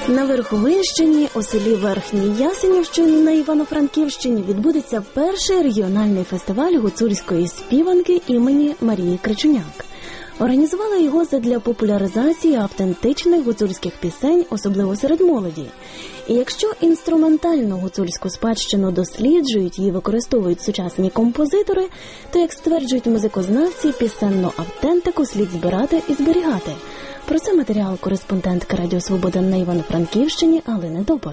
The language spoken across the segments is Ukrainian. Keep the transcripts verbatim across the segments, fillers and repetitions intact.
На Верховинщині, у селі Верхній Ясенів, що на Івано-Франківщині, відбудеться перший регіональний фестиваль гуцульської співанки імені Марії Кричуняк. Організували його задля популяризації автентичних гуцульських пісень, особливо серед молоді. І якщо інструментальну гуцульську спадщину досліджують і використовують сучасні композитори, то, як стверджують музикознавці, пісенну автентику слід збирати і зберігати. Про це матеріал кореспондентка Радіо Свобода на Івано-Франківщині Галини Добош.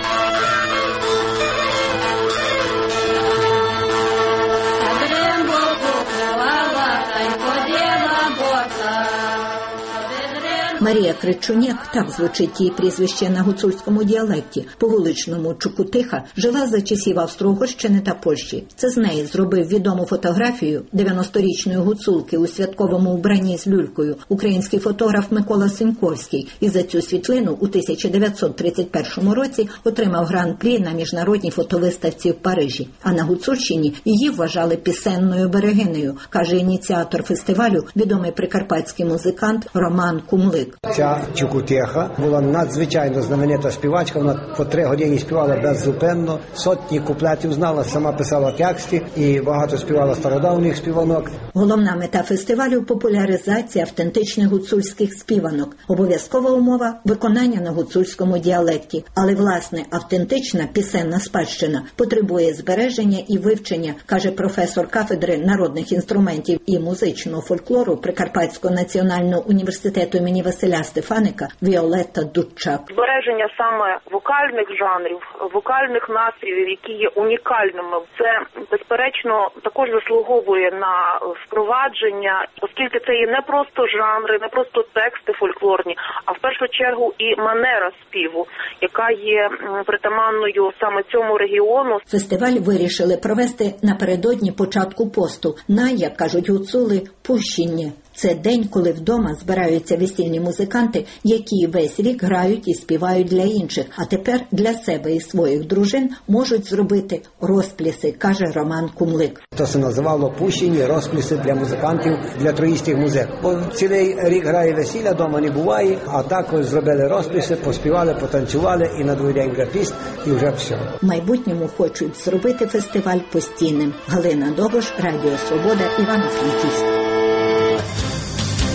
Марія Кричуняк, так звучить її прізвище на гуцульському діалекті, по вуличному Чукутиха, жила за часів Австро-Угорщини та Польщі. Це з неї зробив відому фотографію дев'яносторічної гуцулки у святковому вбранні з люлькою український фотограф Микола Симковський. І за цю світлину у тисяча дев'ятсот тридцять першому році отримав гран-прі на міжнародній фотовиставці в Парижі. А на Гуцульщині її вважали пісенною берегинею, каже ініціатор фестивалю, відомий прикарпатський музикант Роман Кумлик. Ця Чукутиха була надзвичайно знаменита співачка, вона по три години співала беззупинно, сотні куплетів знала, сама писала тексти і багато співала стародавніх співанок. Головна мета фестивалю – популяризація автентичних гуцульських співанок. Обов'язкова умова – виконання на гуцульському діалекті. Але, власне, автентична пісенна спадщина потребує збереження і вивчення, каже професор кафедри народних інструментів і музичного фольклору Прикарпатського національного університету імені Василя Стефаника Віолетта Дудчак. Збереження саме вокальних жанрів, вокальних настроїв, які є унікальними, це, безперечно, також заслуговує на впровадження, оскільки це є не просто жанри, не просто тексти фольклорні, а в першу чергу і манера співу, яка є притаманною саме цьому регіону. Фестиваль вирішили провести напередодні початку посту на, як кажуть гуцули, пущення. Це день, коли вдома збираються весільні музиканти, які весь рік грають і співають для інших, а тепер для себе і своїх дружин можуть зробити розпляси, каже Роман Кумлик. То се називало пущені, розпляси для музикантів, для троїстих музик. Бо цілий рік грає весілля, дома не буває, а так ось зробили розпляси, поспівали, потанцювали і на другий день графіст, і вже все. В майбутньому хочуть зробити фестиваль постійним. Галина Добош, Радіо Свобода, Івано-Франківськ.